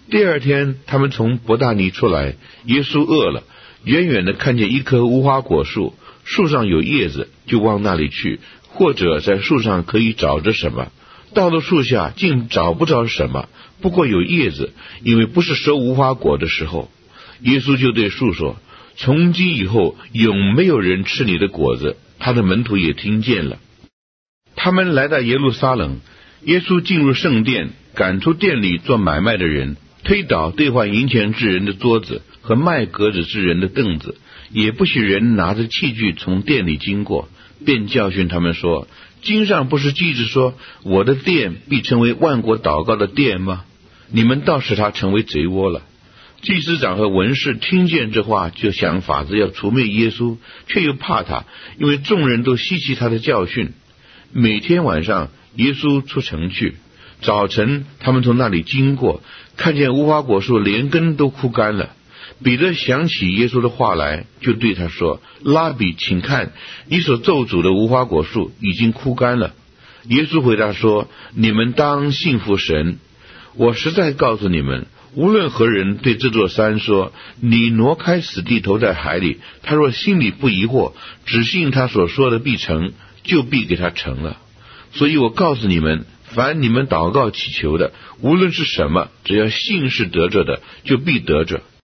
第二天，他们从伯大尼出来，耶稣饿了，远远的看见一棵无花果树，树上有叶子，就往那里去，或者在树上可以找着什么。到了树下，竟找不着什么，不过有叶子，因为不是收无花果的时候。耶稣就对树说：从今以后，永没有人吃你的果子。他的门徒也听见了。他们来到耶路撒冷，耶稣进入圣殿，赶出店里做买卖的人，推倒兑换银钱之人的桌子和卖鸽子之人的凳子，也不许人拿着器具从店里经过，便教训他们说：经上不是记着说，我的殿必成为万国祷告的殿吗？你们倒使它成为贼窝了。祭司长和文士听见这话，就想法子要除灭耶稣，却又怕他，因为众人都稀奇他的教训。每天晚上，耶稣出城去，早晨他们从那里经过，看见无花果树连根都枯干了。彼得想起耶稣的话来，就对他说：拉比，请看，你所咒诅的无花果树已经枯干了。耶稣回答说：你们当信服神。我实在告诉你们，无论何人对这座山说，你挪开死地投在海里，他若心里不疑惑，只信他所说的必成，就必给他成了。所以我告诉你们，凡你们祷告祈求的，无论是什么，只要信是得着的，就必得着。